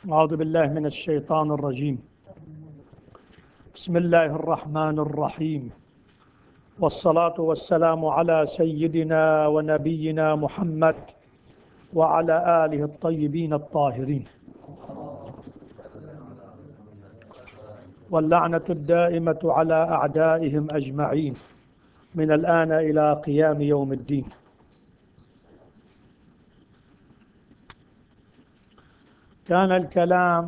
أعوذ بالله من الشيطان الرجيم. بسم الله الرحمن الرحيم، والصلاة والسلام على سيدنا ونبينا محمد وعلى آله الطيبين الطاهرين، واللعنة الدائمة على أعدائهم أجمعين من الآن إلى قيام يوم الدين. كان الكلام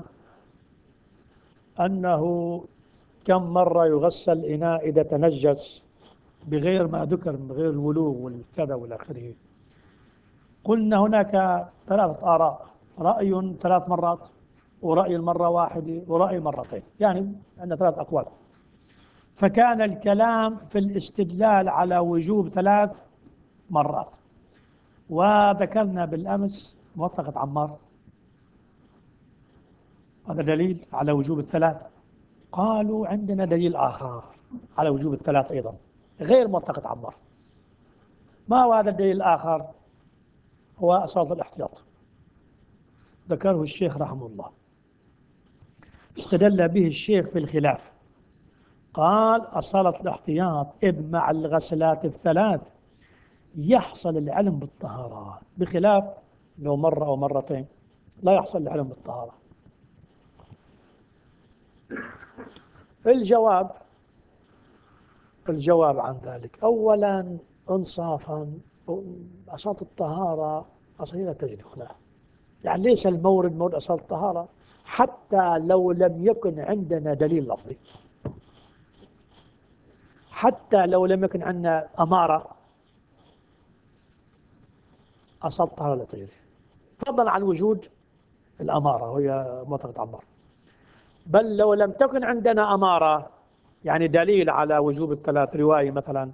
أنه كم مرة يغسل الإناء إذا تنجس بغير ما ذكر، بغير الولوغ والكذا والآخره. قلنا هناك ثلاثة آراء: رأي 3 مرات، ورأي المرة واحدة، ورأي مرتين، يعني عندنا 3 أقوال. فكان الكلام في الاستدلال على وجوب 3 مرات، وذكرنا بالأمس موثقة عمار، هذا دليل على وجوب ال3. قالوا عندنا دليل آخر على وجوب ال3 أيضا غير موثقة عمار. ما هو هذا الدليل الآخر؟ هو أصالة الاحتياط، ذكره الشيخ رحمه الله، استدل به الشيخ في الخلاف. قال: أصالة الاحتياط إذ مع الغسلات ال3 يحصل العلم بالطهارة، بخلاف لو مرة أو مرتين لا يحصل العلم بالطهارة. الجواب عن ذلك: أولا إنصافا، أصالة الطهارة أصلا لا تجري هنا، يعني ليس المورد مورد أصالة الطهارة حتى لو لم يكن عندنا دليل لفظي، حتى لو لم يكن عندنا أمارة، أصالة الطهارة لا تجري، فضلا عن وجود الأمارة وهي موثقة عمار. بل لو لم تكن عندنا أمارة، يعني دليل على وجوب ال3 رواية مثلا،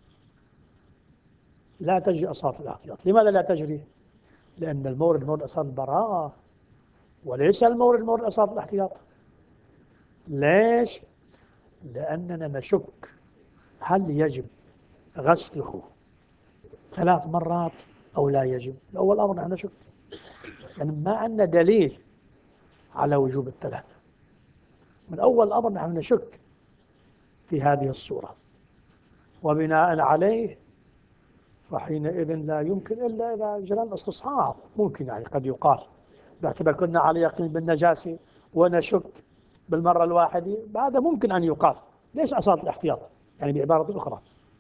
لا تجري أصالة الاحتياط. لماذا لا تجري؟ لأن المورد مورد أصالة البراءة، وليس المورد مورد أصالة الاحتياط. ليش؟ لأننا نشك هل يجب غسله 3 مرات أو لا يجب. أول أمر نحن نشك، يعني ما عندنا دليل على وجوب ال3. من أول أمر نحن نشك في هذه الصورة، وبناء عليه فحينئذ لا يمكن إلا إذا جرى الاستصحاب. ممكن يعني قد يقال باعتبار كنا على يقين بالنجاسة ونشك بالمرة الواحدة، هذا ممكن أن يقال. ليش أصالة الاحتياط؟ يعني بعبارة أخرى،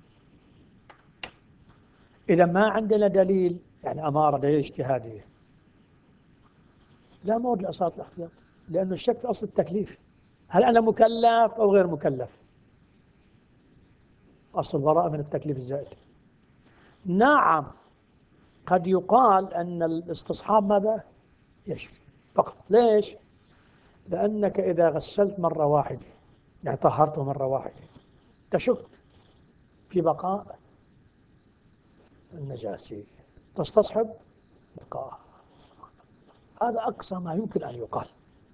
إذا ما عندنا دليل، يعني أمارة دليل اجتهادي، لا مورد لأصالة الاحتياط، لأنه الشك في أصل التكليف، هل أنا مكلف أو غير مكلف؟ أصل البراءة من التكليف الزائد. نعم، قد يقال أن الاستصحاب ماذا؟ يجري فقط. ليش؟ لأنك إذا غسلت مرة واحدة، يعني طهرته مرة واحدة، تشك في بقاء النجاسة، تستصحب بقاء، هذا أقصى ما يمكن أن يقال.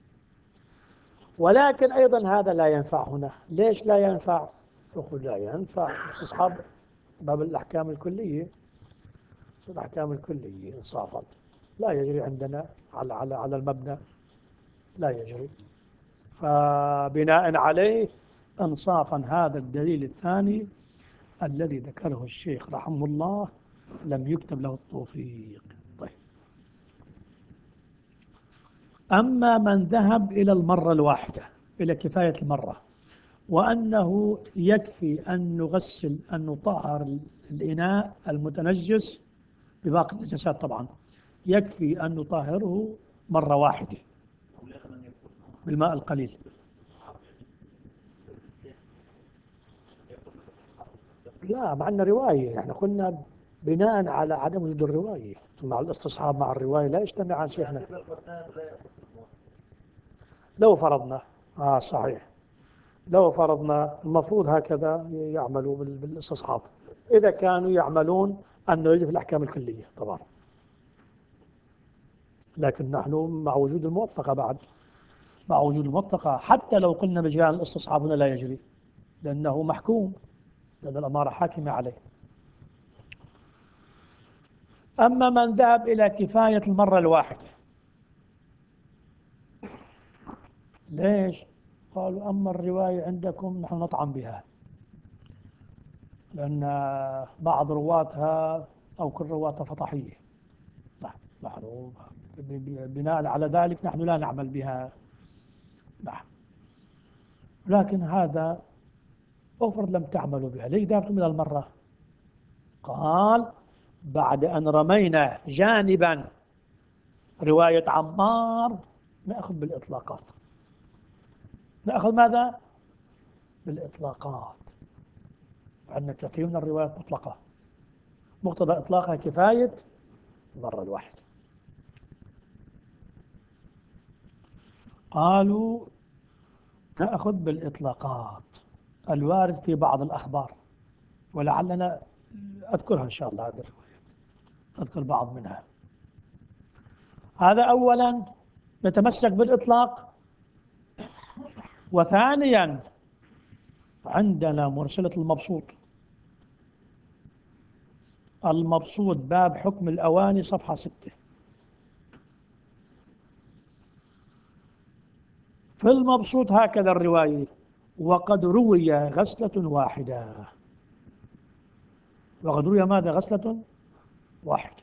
ولكن أيضا هذا لا ينفع هنا. ليش لا ينفع؟ يقول لا ينفع استصحاب باب الأحكام الكلية، الأحكام الكلية إنصافا لا يجري عندنا على المبنى، لا يجري. فبناء عليه إنصافا هذا الدليل الثاني الذي ذكره الشيخ رحمه الله لم يكتب له التوفيق. طيب، أما من ذهب إلى المرة الواحدة، إلى كفاية المرة، وأنه يكفي أن نغسل، أن نطهر الإناء المتنجس بباقي النجاسات، طبعا يكفي أن نطهره مرة واحدة بالماء القليل. لا، معنا رواية، احنا قلنا بناء على عدم وجود الرواية، مع الاستصحاب مع الرواية لا يجتمعان شيخنا. لو فرضنا صحيح، لو فرضنا المفروض هكذا يعملوا بالاستصحاب، إذا كانوا يعملون أنه يجب الأحكام الكلية طبعا. لكن نحن مع وجود الموثقة، بعد مع وجود الموثقة حتى لو قلنا بجانب الاستصحاب هنا لا يجري، لأنه محكوم، لأن الأمارة حاكمة عليه. أما من ذهب إلى كفاية المرة الواحدة، ليش؟ قالوا أما الرواية عندكم نحن نطعن بها، لأن بعض رواتها أو كل رواتها فطحية. نحن بناء على ذلك نحن لا نعمل بها. نعم. لكن هذا افرض لم تعملوا بها، ليش ذهبتم من المرة؟ قال بعد أن رمينا جانبا رواية عمار نأخذ بالإطلاقات. نأخذ ماذا؟ بالإطلاقات. عندنا كثير من الروايات مطلقة، مقتضى إطلاقها كفاية المرة الواحدة. قالوا نأخذ بالإطلاقات الوارد في بعض الأخبار، ولعلنا أذكرها إن شاء الله هذه الرواية، أذكر بعض منها. هذا أولا نتمسك بالإطلاق. وثانيا عندنا مرسلة المبسوط. المبسوط باب حكم الأواني صفحة 6. في المبسوط هكذا الرواية: وقد روي غسلة واحدة. وقد روي ماذا؟ غسلة واحدة.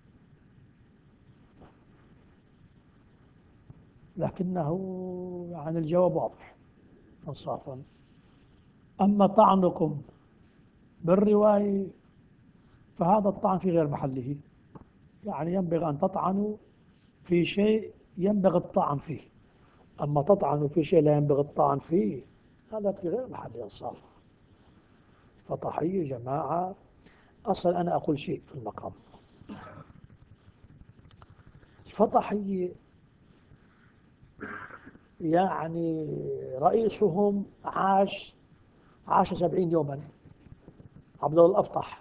لكنه يعني الجواب واضح انصافا. أما طعنكم بالرواية فهذا الطعن في غير محله. يعني ينبغي أن تطعنوا في شيء ينبغي الطعن فيه، أما تطعنوا في شيء لا ينبغي الطعن فيه هذا في غير محله انصافا. فطحية جماعة. أصلا أنا أقول شيء في المقام. الفطحية يعني رئيسهم عاش 70 يوما، عبد الله الأفطح.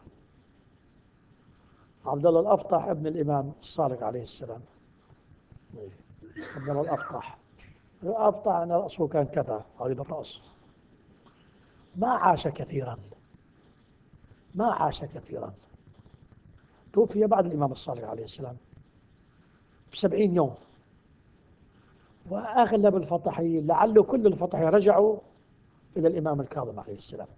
عبد الله الأفطح ابن الإمام الصادق عليه السلام. عبد الله الأفطح. الأفطح أن رأسه كان كذا عريض الرأس. ما عاش كثيرا، ما عاش كثيرا. توفي بعد الإمام الصادق عليه السلام ب70 يوم. وأغلب الفطحيين لعله كل الفطحيين رجعوا إلى الإمام الكاظم عليه السلام.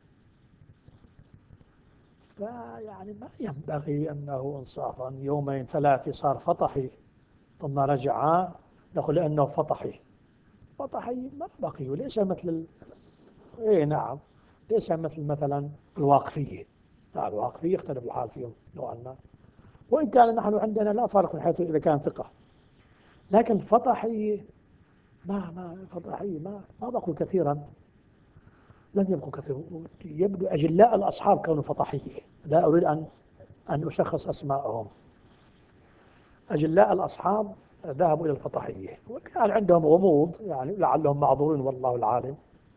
فيعني ما ينبغي أنه إنصافا يومين ثلاثة صار فطحي ثم رجع نقول لأنه فطحي. فطحي ما بقي، وليس مثل إيه نعم، ليس مثل مثلا الواقفية. لا، الواقفية يختلف الحال فيهم نوعا ما، وإن كان نحن عندنا لا فرق من حيث إذا كان ثقة. لكن الفطحية ما فطحية ما بقوا كثيرا، لم يبقوا كثيرا. يبدو أجلاء الأصحاب كانوا فطحية، لا أريد أن أشخص أسماءهم. أجلاء الأصحاب ذهبوا إلى الفطحية، وكان عندهم غموض يعني لعلهم معذورين والله العالم.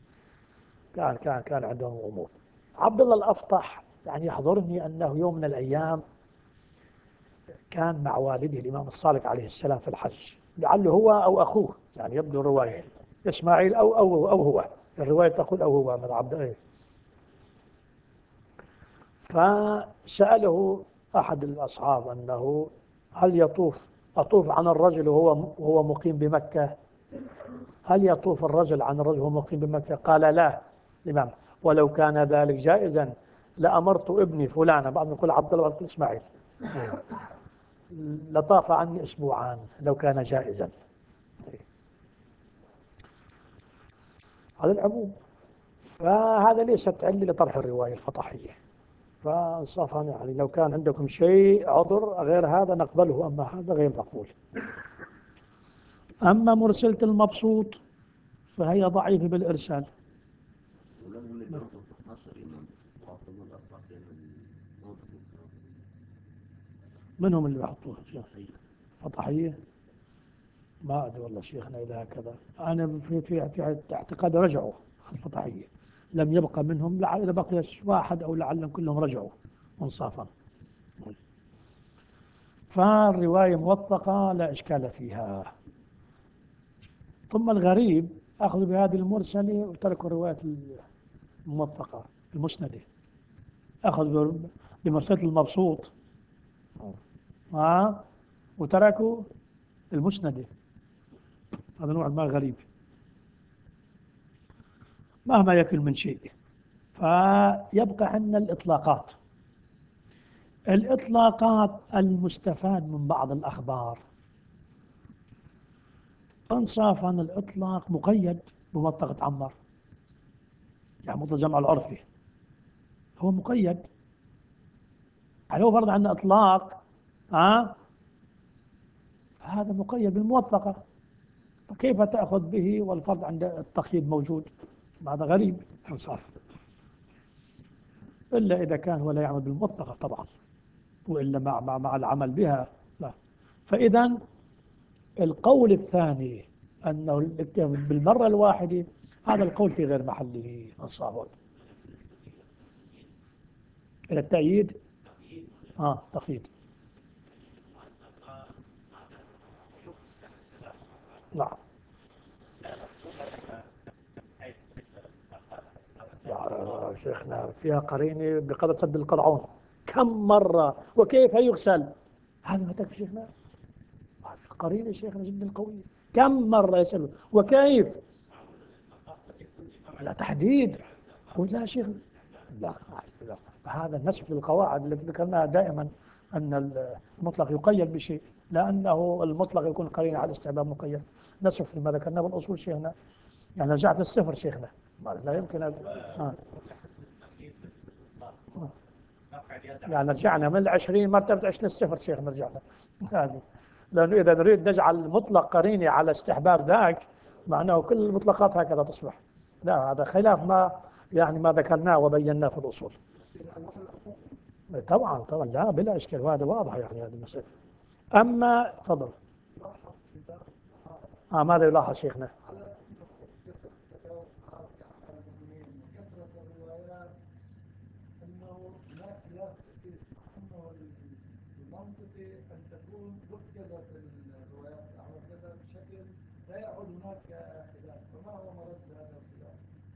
كان عندهم غموض. عبد الله الأفطح يعني يحضرني أنه يوم من الأيام كان مع والده الإمام الصادق عليه السلام في الحج، لعله هو أو أخوه، يعني يبدو الرواية إسماعيل أو هو. الرواية تقول أو هو من عبد الله. فسأله أحد الأصحاب أنه هل أطوف عن الرجل وهو مقيم بمكة؟ هل يطوف الرجل عن الرجل وهو مقيم بمكة؟ قال لا الإمام، ولو كان ذلك جائزا لأمرت ابني فلانا، بعض يقول عبد الله ويقول إسماعيل، لطاف عني أسبوعان لو كان جائزا. على العموم فهذا ليست علة لطرح الرواية الفطحية. فانصافا يعني لو كان عندكم شيء عذر غير هذا نقبله، أما هذا غير مقبول. أما مرسلة المبسوط فهي ضعيفة بالإرسال. من هم اللي يحطوها شيخ؟ فطحية؟ ما أدري والله شيخنا إذا هكذا. أنا في اعتقاد رجعوا الفطحية، لم يبقى منهم، لعل إذا بقي واحد أو لعلهم كلهم رجعوا منصافا. فالرواية موثقة لا إشكال فيها. ثم الغريب أخذوا بهذه المرسلة وتركوا الرواية الموثقة المسندة، أخذوا بمرسلة المبسوط وتركوا المسندة. هذا نوع ما غريب. مهما يكن من شيء. فيبقى عندنا الإطلاقات. الإطلاقات المستفاد من بعض الأخبار، أنصاف عن الإطلاق مقيد بمنطقة عمار، يعني مطلق الجمع العرفي هو مقيد، يعني هو فرض عندنا إطلاق هذا مقيد بالموثقة، فكيف تأخذ به والفرض عند التقييد موجود؟ هذا غريب أنصاف، إلا إذا كان هو لا يعمل بالموثقة طبعا، وإلا مع العمل بها لا. فإذا القول الثاني أنه الاكتفاء بالمرة الواحدة، هذا القول في غير محله أنصاف. إلى التأييد تقييد. نعم. يا شيخنا فيها قرينة بقدر سد القرعون، كم مرة وكيف يغسل، هذا ما تكفي شيخنا، قرينة شيخنا جدا قوية، كم مرة يسأله وكيف، لا تحديد ولا شيخ، لا لا. هذا النسف للقواعد التي ذكرناها دائما، أن المطلق يقيد بشيء، لأنه المطلق يكون قرينة على الاستحباب مقيد، نسف لما ذكرناه بالأصول شيخنا، يعني رجعت للصفر شيخنا، لا يمكن يعني رجعنا من 20 مرتبة 20 للصفر شيخنا، رجعنا هذه، لأنه إذا نريد نجعل المطلق قرينة على استحباب ذاك، معناه كل المطلقات هكذا تصبح، لا هذا خلاف ما يعني ما ذكرناه وبيناه في الأصول. طبعا طبعا لا بلا إشكال، وهذا واضح يعني هذه المسألة. أما تفضل. ماذا يلاحظ شيخنا؟ انه هناك خلاف كثير، انه المنطقي ان تكون مركزه في الروايات الاحوال كذا بشكل لا يعود هناك خلاف، فما هو مرد هذا الخلاف؟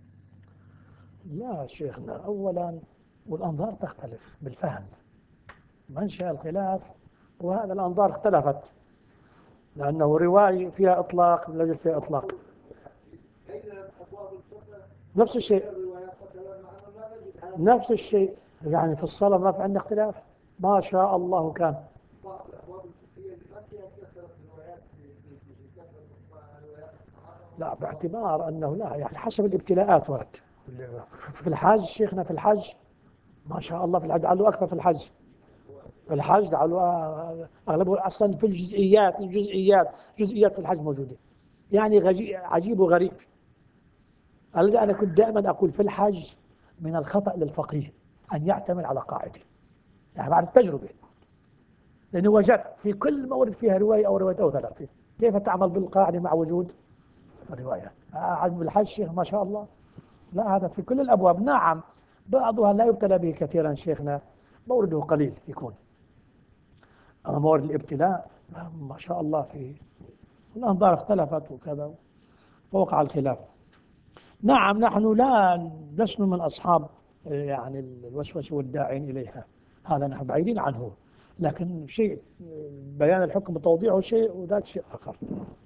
لا شيخنا، أولا والأنظار تختلف بالفهم، منشأ الخلاف وهذا الأنظار اختلفت، لأنه رواية فيها إطلاق وليس فيها إطلاق. بين ابواب الفقه نفس الشيء، الروايات مثلا مع انه لا نجد هذا نفس الشيء، يعني في الصلاة ما في عندنا اختلاف، ما شاء الله كان. بعض الابواب الفقهيه اللي ما فيها كثره الروايات في كثره الروايات لا باعتبار أنه لا يعني حسب الابتلاءات ورد، في الحج شيخنا في الحج ما شاء الله، في الحج لعله أكثر، في الحج في الحج لعله أغلبه أصلا في الجزئيات في الحج موجودة، يعني عجيب وغريب. الذي أنا كنت دائما أقول في الحج من الخطأ للفقيه أن يعتمد على قاعدة، يعني بعد التجربة، لأنه وجدت في كل مورد فيها رواية أو رواية أو ثلاثة، كيف تعمل بالقاعدة مع وجود الروايات؟ عجب الحج شيخ ما شاء الله، لا هذا في كل الأبواب، نعم بعضها لا يبتلى به كثيرا شيخنا، مورده قليل يكون، أما مورد الابتلاء ما شاء الله فيه، الأنظار اختلفت وكذا فوقع الخلاف. نعم نحن لسنا من أصحاب يعني الوسوسة والداعين إليها، هذا نحن بعيدين عنه، لكن شيء بيان الحكم وتوضيحه شيء وذاك شيء آخر.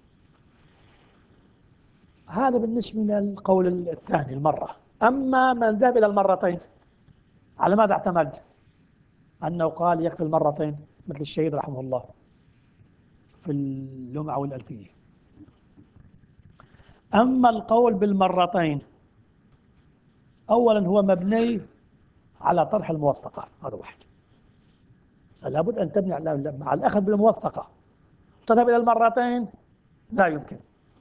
هذا بالنسبة للقول الثاني المرة. أما من ذهب إلى المرتين على ماذا اعتمد؟ أنه قال يكفي المرتين، مثل الشهيد رحمه الله في اللمعة والألفية. أما القول بالمرتين، أولا هو مبني على طرح الموثقة، هذا واحد، لابد أن تبني مع الأخذ بالموثقة تذهب إلى المرتين، لا يمكن.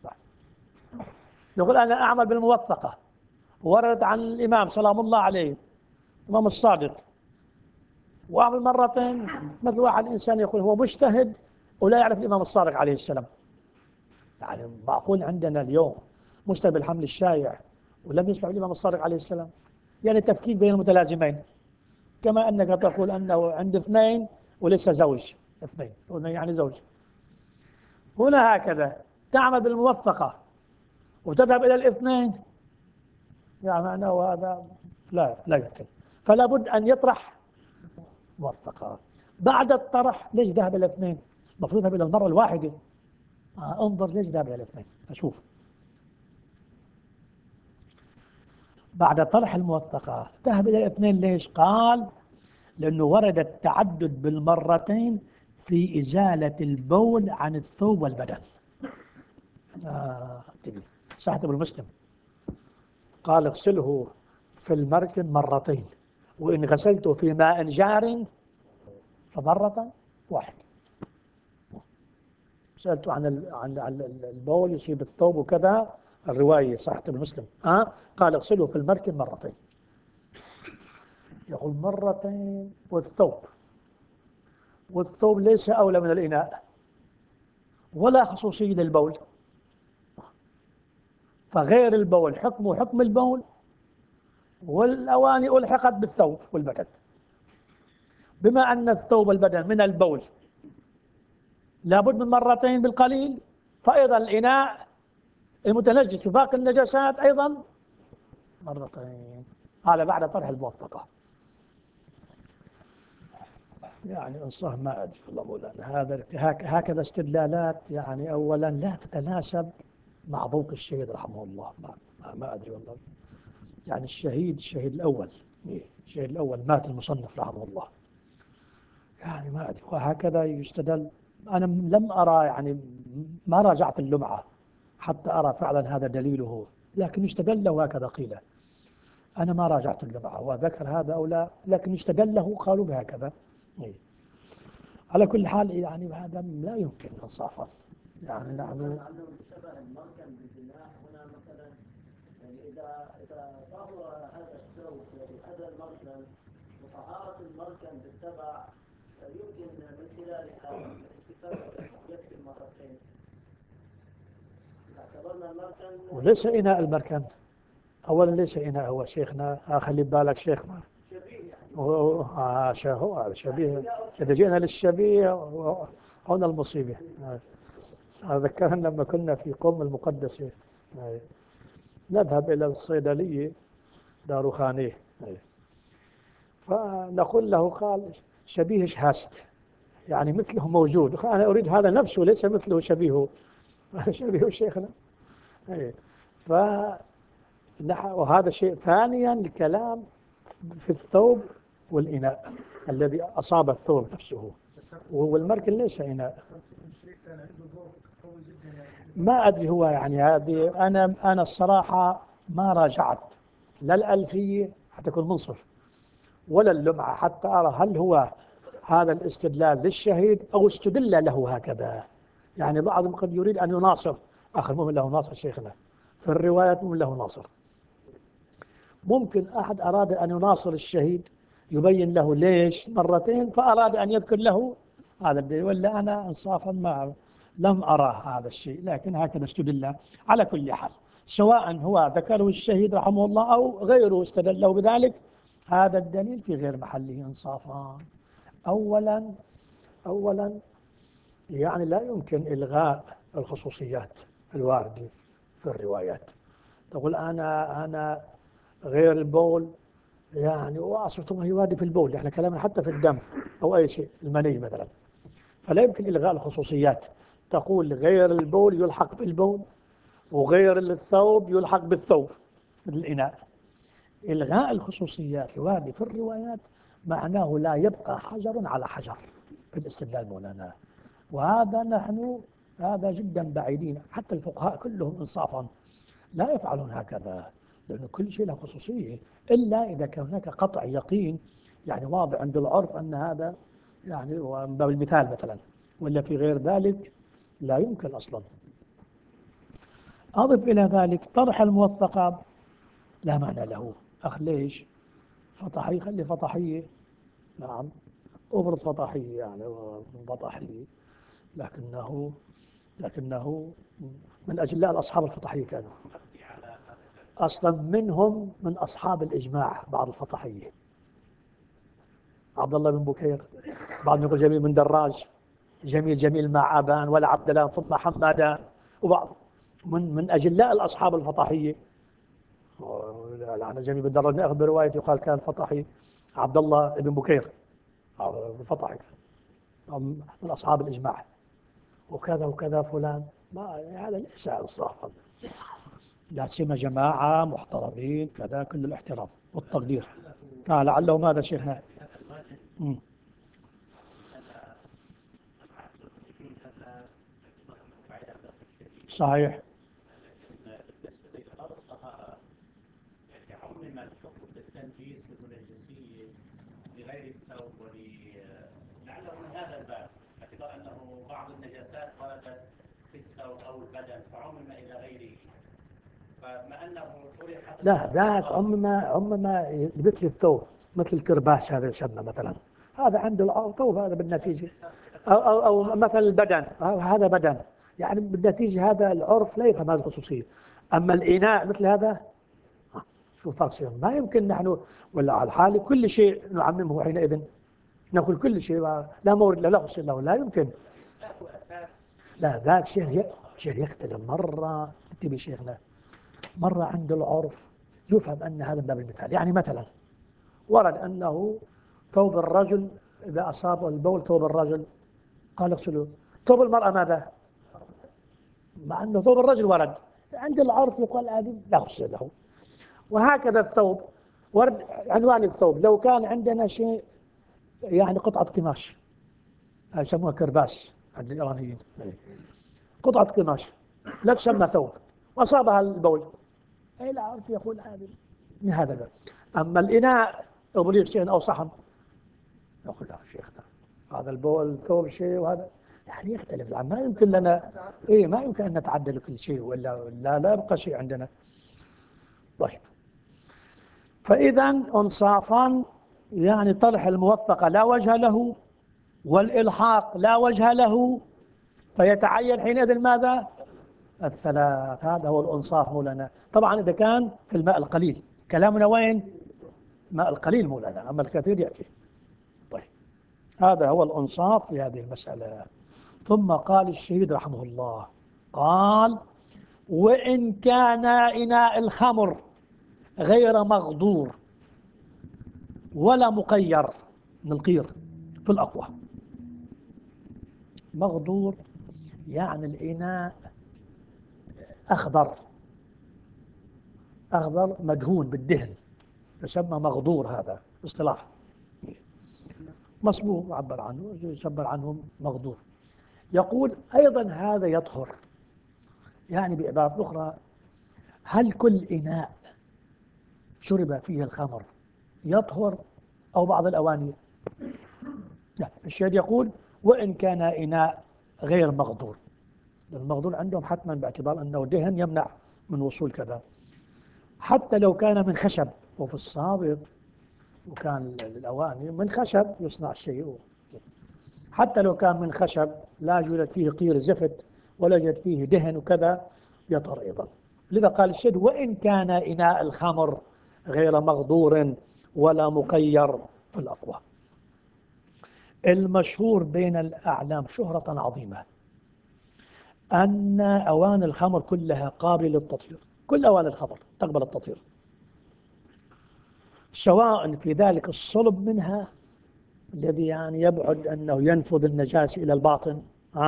نقول أنا أعمل بالموثقة، وردت عن الإمام سلام الله عليه الإمام الصادق، وأعمل مرتين، مثل واحد إنسان يقول هو مجتهد ولا يعرف الإمام الصادق عليه السلام، يعني معقول عندنا اليوم مجتهد بالحمل الشائع ولم يسمع الإمام الصادق عليه السلام؟ يعني التفكيك بين المتلازمين، كما أنك تقول أنه عند اثنين وليس زوج، اثنين يعني زوج، هنا هكذا تعمل بالموثقة وتذهب إلى الاثنين، يعني معناه هذا لا يمكن، فلا بد أن يطرح موثقة. بعد الطرح ليش ذهب إلى الاثنين؟ المفروض ذهب إلى المرة الواحدة. انظر ليش ذهب إلى الاثنين، أشوف بعد طرح الموثقة ذهب إلى الاثنين. ليش؟ قال لأنه ورد التعدد بالمرتين في إزالة البول عن الثوب والبدن. صحيح ابن مسلم قال اغسله في المركن مرتين، وإن غسلته في ماء جار فمرة واحدة. سألته عن البول يصيب الثوب وكذا، الرواية صحيح ابن مسلم قال اغسله في المركن مرتين. يقول مرتين والثوب ليس أولى من الإناء ولا خصوصية للبول، فغير البول حكمه حكم البول، والأواني ألحقت بالثوب والبدن. بما أن الثوب والبدن من البول لابد من مرتين بالقليل، فأيضا الإناء المتنجس وباقي النجاسات أيضا مرتين. هذا بعد طرح الموثقة. يعني إنصاف ما أدري والله مولانا، هذا هكذا استدلالات يعني أولا لا تتناسب مع ذوق الشهيد رحمه الله. ما أدري والله. يعني الشهيد الأول الشهيد الأول مات المصنف رحمه الله، يعني ما أدري. وهكذا يستدل. أنا لم أرى، يعني ما راجعت اللمعة حتى أرى فعلا هذا دليله، لكن يستدل له هكذا قيل. أنا ما راجعت اللمعة وذكر هذا أو لا، لكن يستدل له قالوا بهكذا. على كل حال يعني هذا لا يمكن إنصافا. يعني نحن عندهم شبه المركن بالبناء هنا مثلا، يعني إذا ظهر هذا الثوب وهذا المركن وطهارة المركن بالتبع، يمكن من خلالها الاستفادة يكفي مرتين. اعتبرنا المركن وليس إناء المركن أولا، ليس إناء هو شيخنا، خلي بالك شيخنا شبيه هو شبيه. إذا جئنا للشبيه هنا المصيبة. ذكرنا لما كنا في قم المقدسة نذهب إلى الصيدلية داروخانيه، فنقول له قال شبيه شهست، يعني مثله موجود. أنا أريد هذا نفسه ليس مثله شبيهه. شبيه شيخنا. ف وهذا شيء. ثانيا الكلام في الثوب والإناء الذي أصاب الثوب نفسه، والمركن ليس إناء. ما أدري هو يعني هذه أنا الصراحة ما راجعت لا الألفية حتى أكون منصف ولا اللمعة حتى أرى هل هو هذا الاستدلال للشهيد أو استدل له هكذا. يعني بعضهم قد يريد أن يناصر، آخر مؤمن له ناصر شيخنا في الروايات، مؤمن له ناصر. ممكن أحد أراد أن يناصر الشهيد يبين له ليش مرتين، فأراد أن يذكر له هذا الدليل، ولا أنا إنصافا ما لم أرى هذا الشيء، لكن هكذا استدل. على كل حال سواء هو ذكره الشهيد رحمه الله أو غيره استدل له بذلك، هذا الدليل في غير محله إنصافا. أولا يعني لا يمكن إلغاء الخصوصيات الواردة في الروايات. تقول أنا غير البول، يعني وأصبح يوادي في البول، يعني كلامنا حتى في الدم أو أي شيء، المني مثلا، فلا يمكن إلغاء الخصوصيات. تقول غير البول يلحق بالبول، وغير الثوب يلحق بالثوب مثل الإناء. إلغاء الخصوصيات الواردة في الروايات معناه لا يبقى حجر على حجر في الاستدلال مولانا، وهذا نحن هذا جدا بعيدين. حتى الفقهاء كلهم إنصافا لا يفعلون هكذا، لأن كل شيء له خصوصية، إلا إذا كان هناك قطع يقين يعني واضح عند العرف أن هذا يعني من باب المثال مثلا، ولا في غير ذلك لا يمكن أصلا. أضف إلى ذلك طرح الموثقة لا معنى له. ليش؟ فطحي خلي فطحية، نعم أبرز فطحية يعني فطحية، لكنه من أجلاء الأصحاب الفطحية كانوا أصلا منهم من أصحاب الإجماع بعض الفطحية، عبد الله بن بكير، بعضهم يقول جميل بن دراج، جميل مع أبان ولا عبدلان ثم حمادان، وبعض من أجلاء الأصحاب الفطحية. لعن جميل بن دراج نأخذ برواية يقال كان فطحي عبد الله بن بكير فطحي من أصحاب الإجماع، وكذا وكذا فلان. ما هذا ليس إنصافا. لا سيما جماعة محترمين كذا، كل الاحترام والتقدير. لعله ماذا شيخنا؟ صحيح. عمم الحكم بالتنجيس والمنجسية لغير الثوب لعله من هذا الباب، باعتبار أنه بعض النجاسات وردت في الثوب أو البدن فعمم إلى غيره، فما أنه لا ذاك عمم مثل الثوب، مثل الكرباس هذا يسمى مثلا، هذا عنده الثوب هذا بالنتيجة، أو مثلا البدن هذا بدن، يعني بالنتيجة هذا العرف لا يفهم هذه الخصوصية. أما الإناء مثل هذا شو فرق شيء؟ ما يمكن نحن ولا على الحال كل شيء نعممه حينئذ، نقول كل شيء لا مورد لا غسل له، لا يمكن. لا ذاك شيء يختلف مرة. انتبه شيخنا، مرة عند العرف يفهم أن هذا باب المثال. يعني مثلا ورد أنه ثوب الرجل إذا أصاب البول ثوب الرجل قال اغسلوا، ثوب المرأة ماذا؟ مع أنه ثوب الرجل ورد، عند العرف يقال هذه لا غسل له. وهكذا الثوب ورد عنوان الثوب، لو كان عندنا شيء يعني قطعة قماش يسموها كرباس عند الإيرانيين، قطعة قماش لا تسمى ثوب وأصابها البول، أي لا عرف يقول هذه من هذا الباب. أما الإناء أبليغ شيء أو صحن يقول لا شيخنا هذا البول ثوب شيء، وهذا يعني يختلف. ما يمكن لنا ما يمكن أن نتعدل كل شيء ولا لا يبقى شيء عندنا. طيب، فإذا انصافا يعني طرح الموثقة لا وجه له والإلحاق لا وجه له، فيتعين حينئذ ماذا؟ الثلاث. هذا هو الإنصاف مولانا. طبعا إذا كان في الماء القليل، كلامنا وين؟ ماء القليل مولانا، أما الكثير يأتي. طيب، هذا هو الإنصاف في هذه المسألة. ثم قال الشهيد رحمه الله، قال وإن كان إناء الخمر غير مغدور ولا مقير، من القير في الأقوى. مغدور يعني الإناء أخضر مدهون بالدهن، يسمى مغدور، هذا اصطلاح مصبوغ عبر عنه، يعبر عنه مغدور. يقول أيضا هذا يطهر. يعني بعبارة أخرى، هل كل إناء شرب فيه الخمر يطهر أو بعض الأواني؟ لا، الشيخ يقول وإن كان إناء غير مغدور. المغدور عندهم حتما باعتبار أنه دهن يمنع من وصول كذا. حتى لو كان من خشب، وفي السابق وكان الأواني من خشب يصنع الشيء، حتى لو كان من خشب لا يوجد فيه قير زفت ولا يوجد فيه دهن وكذا يطهر أيضا. لذا قال الشيخ وإن كان إناء الخمر غير مغدور ولا مقير في الأقوى. المشهور بين الأعلام شهرة عظيمة أن أواني الخمر كلها قابلة للتطهير، كل أواني الخمر تقبل التطهير، سواء في ذلك الصلب منها الذي يعني يبعد أنه ينفذ النجاسة إلى الباطن،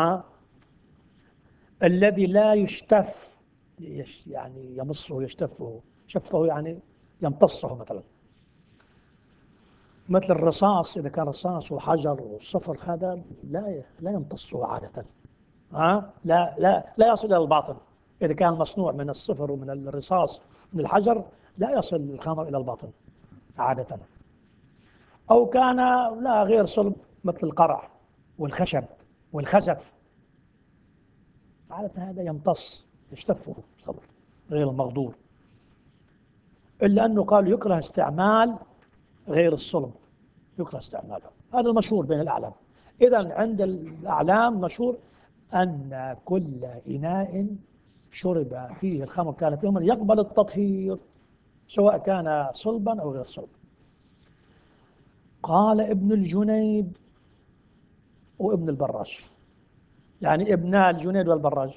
الذي لا يشتف، يعني يمصه يشتفه، شفه يعني يمتصه، مثلا مثل الرصاص، إذا كان رصاص وحجر والصفر هذا لا يمتصه عادة، لا يصل إلى الباطن. إذا كان مصنوع من الصفر ومن الرصاص من الحجر لا يصل الخمر إلى الباطن عادة. أو كان لا غير صلب مثل القرع والخشب والخزف، عادة هذا يمتص يشتفه صبر غير المغدور، إلا أنه قال يكره استعمال غير الصلب، يكره استعماله. هذا المشهور بين الأعلام. إذا عند الأعلام مشهور أن كل إناء شرب فيه الخمر كان فيه يقبل التطهير، سواء كان صلبا أو غير صلب. قال ابن الجنيد وابن البراج، يعني ابنا الجنيد والبراج،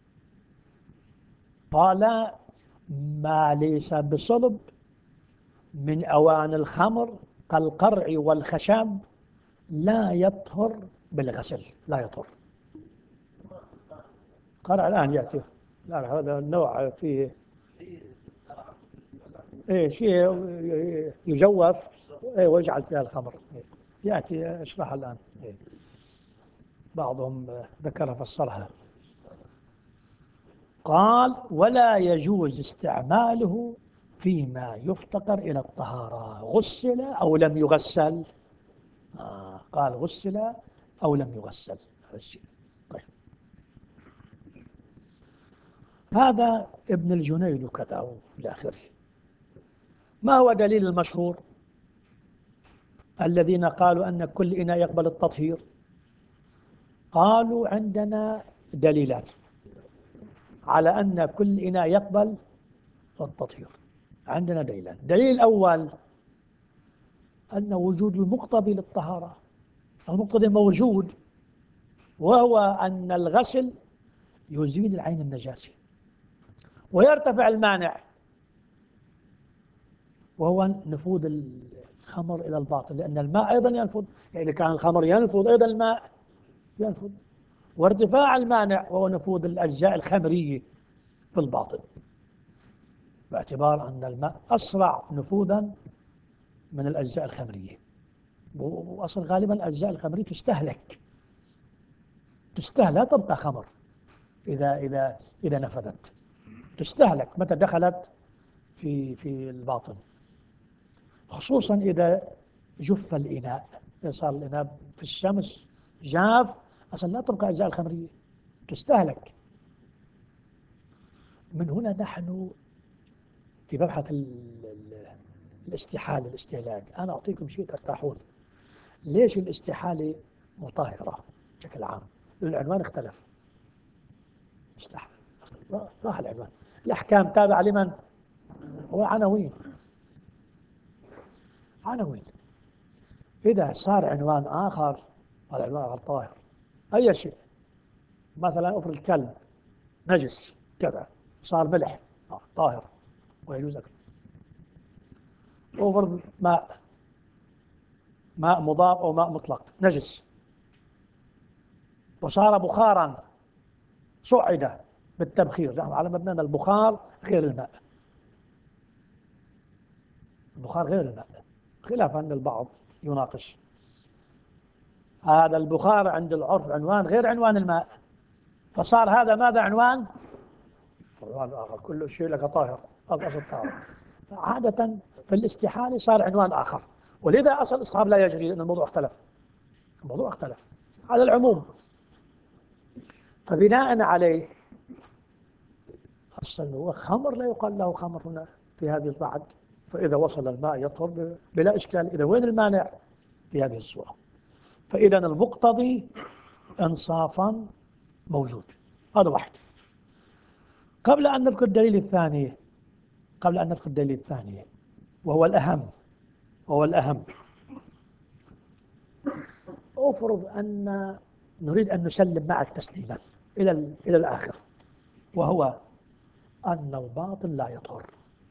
قال ما ليس بصلب من أوان الخمر كالقرع والخشب لا يطهر بالغسل، لا يطهر. قرع الآن يأتي، لا هذا النوع فيه إيه شيء يجوف إيه ويجعل فيها الخمر إيه. يأتي اشرح الآن إيه. بعضهم ذكرها فسرها. قال ولا يجوز استعماله فيما يفتقر إلى الطهارة، غسل أو لم يغسل. قال غسل أو لم يغسل هذا الشيء. طيب. هذا ابن الجنيد وكذا إلى آخره. ما هو دليل المشهور الذين قالوا أن كل إناء يقبل التطهير؟ قالوا عندنا دليلان على أن كل إناء يقبل التطهير. عندنا دليلان. الدليل الأول أن وجود المقتضي للطهارة، المقتضي موجود، وهو أن الغسل يزيل العين النجاسة ويرتفع المانع، وهو نفوذ الخمر إلى الباطن، لأن الماء أيضا ينفذ، يعني كان الخمر ينفذ أيضا الماء ينفذ، وارتفاع المانع وهو نفوذ الأجزاء الخمرية في الباطن، باعتبار أن الماء أسرع نفوذا من الأجزاء الخمرية. وأصل غالبا الأجزاء الخمرية تستهلك لا تبقى خمر إذا نفذت، تستهلك متى دخلت في الباطن، خصوصا إذا جف الإناء، إذا صار الإناء في الشمس جاف أصلا لا تبقى أجزاء الخمرية تستهلك. من هنا نحن في مبحث الاستحالة الاستهلاك. أنا أعطيكم شيء ترتاحون. ليش الاستحالة مطهرة بشكل عام؟ لأن العنوان اختلف. استحالة راح العنوان. الأحكام تابعة لمن؟ هو عناوين. إذا صار عنوان آخر هذا عنوان آخر طاهر. أي شيء، مثلا أفرض الكلب نجس كذا صار ملح طاهر ويجوز أكله. أفرض ماء مضاف أو ماء مطلق نجس وصار بخارا صعد بالتبخير، نحن على مبنى البخار غير الماء، البخار غير الماء، خلاف أن البعض يناقش هذا البخار عند العرف عنوان غير عنوان الماء، فصار هذا ماذا عنوان آخر. كل شيء لك طاهر، هذا أصل طاهر. عادة في الاستحالة صار عنوان آخر، ولذا أصل الإصحاب لا يجري لأن الموضوع اختلف على العموم. فبناء عليه أصلا هو خمر لا يقال له خمر هنا في هذه البعد، فإذا وصل الماء يطهر بلا إشكال. إذا وين المانع في هذه الصورة؟ فإذا المقتضي إنصافا موجود. هذا واحد. قبل أن نذكر الدليل الثاني وهو الأهم، أفرض أن نريد أن نسلم معك تسليما إلى الآخر، وهو أن الباطن لا يطهر،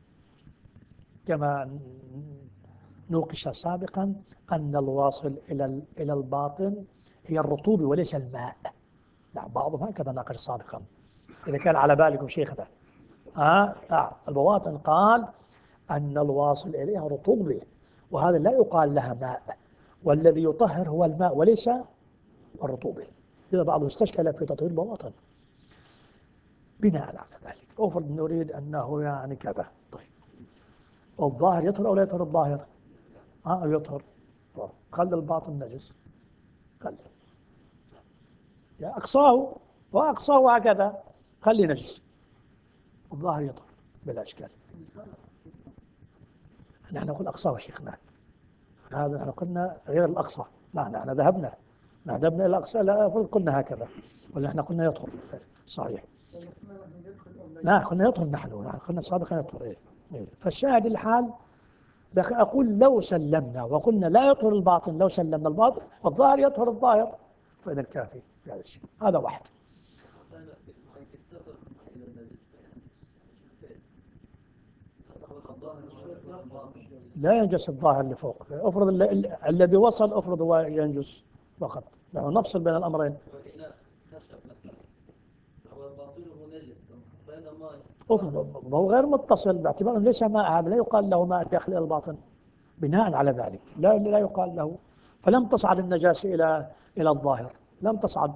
كما نوقش سابقا أن الواصل إلى الباطن هي الرطوبة وليس الماء. لا، بعضهم هكذا ناقش سابقا إذا كان على بالكم شيخنا. البواطن قال أن الواصل إليها رطوبة، وهذا لا يقال لها ماء، والذي يطهر هو الماء وليس الرطوبة. إذا بعضهم استشكل في تطهير البواطن بناء على ذلك. أفرض نريد أنه يعني كذا. طيب الظاهر يطهر أو لا يطهر؟ الظاهر يطهر. خلي الباطن نجس، خلي أقصاه هكذا، خلي نجس، الظاهر يطهر بلا إشكال. نحن نقول أقصاه شيخنا، هذا نحن قلنا غير الأقصى. لا، نحن ذهبنا إلى الأقصى، لا قلنا هكذا، ولا نحن قلنا يطهر. صحيح. لا قلنا يطهر، نحن قلنا سابقا يطهر. فالشاهد الحال لكن أقول لو سلمنا وقلنا لا يطهر الباطن، لو سلمنا الباطن والظاهر يطهر الظاهر، فإذا الكافي في هذا الشيء. هذا واحد. لا ينجس الظاهر اللي فوق. افرض الذي وصل افرض هو ينجس فقط، نحن نفصل بين الأمرين. هو غير متصل باعتبار أنه ليس ماء، هذا لا يقال له ماء داخل إلى الباطن بناء على ذلك، لا يقال له. فلم تصعد النجاسة إلى الظاهر، لم تصعد.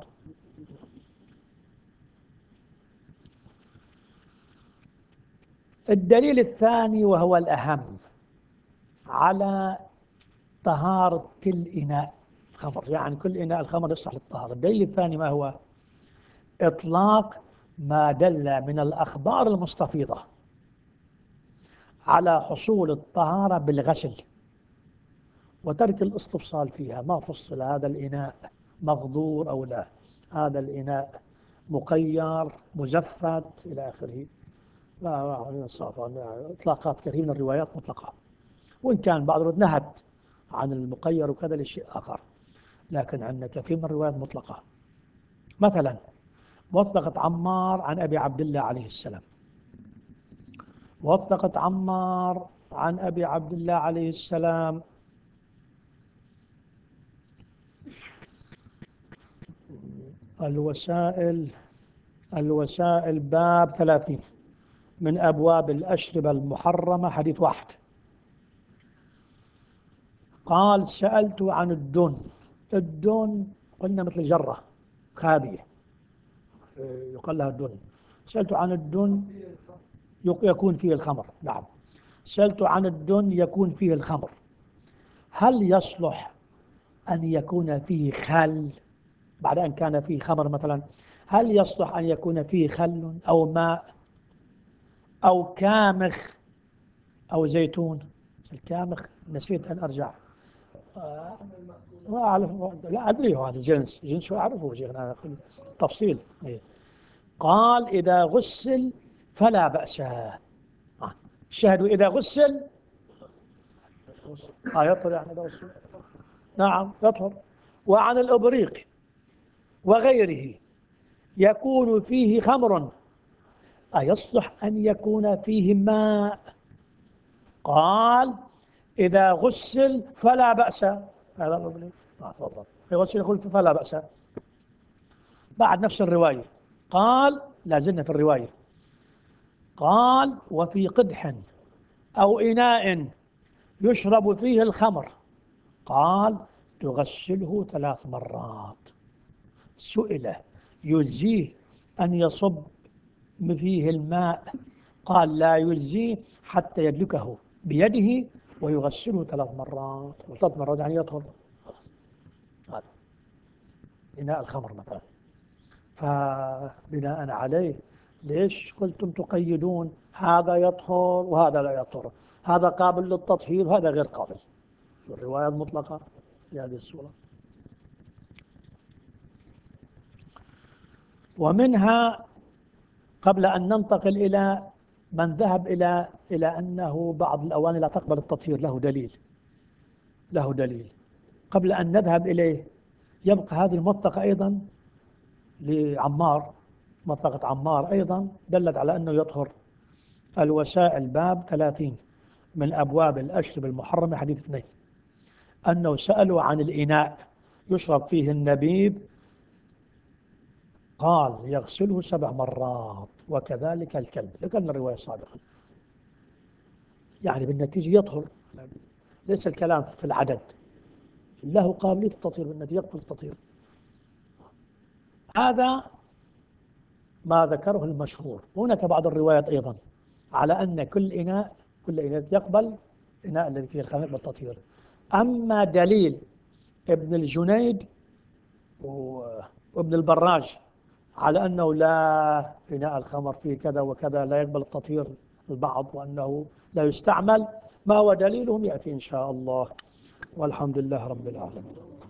الدليل الثاني وهو الأهم على طهارة كل إناء خمر، يعني كل إناء الخمر يصلح للطهارة. الدليل الثاني ما هو؟ إطلاق ما دل من الأخبار المستفيضة على حصول الطهارة بالغسل وترك الاستفصال فيها. ما فصل هذا الإناء مغضور أو لا، هذا الإناء مقير مزفت إلى آخره. إطلاقات كثير من الروايات مطلقة، وإن كان بعض الروايات نهت عن المقير وكذا لشيء آخر، لكن عندنا كثير من الروايات مطلقة. مثلا موثقة عمار عن أبي عبد الله عليه السلام، موثقة عمار عن أبي عبد الله عليه السلام الوسائل باب 30 من أبواب الأشربة المحرمة، حديث 1. قال سألت عن الدن قلنا مثل جرة خابية يقال لها الدن. سألت عن الدن يكون فيه الخمر. نعم، سألت عن الدن يكون فيه الخمر، هل يصلح أن يكون فيه خل بعد أن كان فيه خمر مثلا؟ هل يصلح أن يكون فيه خل أو ماء أو كامخ أو زيتون؟ الكامخ نسيت أن أرجع، ما أعرف، لا أدري هذا جنس أعرفه شيخنا تفصيل. قال إذا غسل فلا بأس. شاهدوا إذا غسل يطهر، يعني إذا غسل نعم يطهر. وعن الإبريق وغيره يكون فيه خمر، أيصلح أن يكون فيه ماء؟ قال إذا غسل فلا بأس. هذا الإبريق تفضل يغسل يقول فلا بأس. بعد نفس الرواية قال، لا زلنا في الرواية، قال وفي قدح أو إناء يشرب فيه الخمر، قال تغسله 3 مرات. سئل يجزيه أن يصب فيه الماء؟ قال لا يجزيه حتى يدلكه بيده ويغسله 3 مرات. و3 مرات يعني يطهر. هذا إناء الخمر مثلا. فبناء عليه ليش قلتم تقيدون هذا يطهر وهذا لا يطهر، هذا قابل للتطهير وهذا غير قابل؟ الرواية المطلقة في هذه الصورة. ومنها قبل أن ننتقل إلى من ذهب إلى أنه بعض الأواني لا تقبل التطهير، له دليل قبل أن نذهب إليه، يبقى هذه الموثقة أيضا لعمار، موثقة عمار أيضا دلت على أنه يطهر. الوسائل باب 30 من أبواب الأشربة المحرمة، حديث 2، أنه سألوا عن الإناء يشرب فيه النبيذ، قال يغسله 7 مرات وكذلك الكلب. ذكرنا الرواية سابقا، يعني بالنتيجة يطهر، ليس الكلام في العدد، له قابلية التطهير بالنتيجة، يقبل التطهير. هذا ما ذكره المشهور. وهناك بعض الروايات أيضا على أن كل إناء يقبل، إناء الذي فيه الخمر بالتطهير. أما دليل ابن الجنيد وابن البراج على أنه لا إناء الخمر فيه كذا وكذا لا يقبل التطهير البعض وأنه لا يستعمل، ما هو دليلهم يأتي إن شاء الله، والحمد لله رب العالمين.